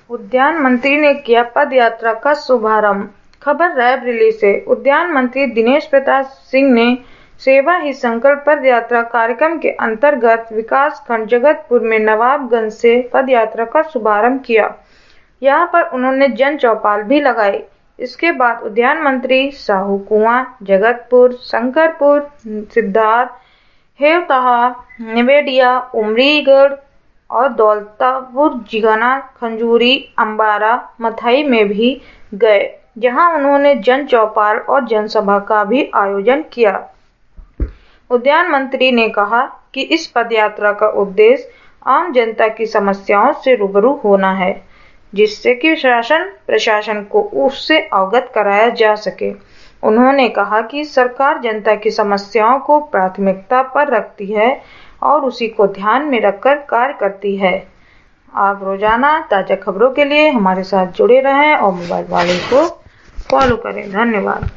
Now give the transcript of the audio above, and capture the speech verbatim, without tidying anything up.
उद्यान मंत्री ने किया पद यात्रा का शुभारंभ। खबर रायबरेली से। उद्यान मंत्री दिनेश प्रताप सिंह ने सेवा ही संकल्प पद यात्रा कार्यक्रम के अंतर्गत विकास खंड जगतपुर में नवाबगंज से पद यात्रा का शुभारंभ किया। यहां पर उन्होंने जन चौपाल भी लगाई। इसके बाद उद्यान मंत्री साहू कुआं, जगतपुर, शंकरपुर, सिद्धार्थ, हेवतहा, निवेदिया, उमरीगढ़ और दौलतापुर, जिगना, खंजूरी, अंबारा, मथई में भी गए, जहां उन्होंने जन चौपाल और जनसभा का भी आयोजन किया। उद्यान मंत्री ने कहा कि इस पदयात्रा का उद्देश्य आम जनता की समस्याओं से रूबरू होना है, जिससे कि शासन प्रशासन को उससे अवगत कराया जा सके। उन्होंने कहा कि सरकार जनता की समस्याओं को प्राथमिकता पर रखती है और उसी को ध्यान में रखकर कार्य करती है। आप रोजाना ताजा खबरों के लिए हमारे साथ जुड़े रहें और मोबाइल वाले को फॉलो करें। धन्यवाद।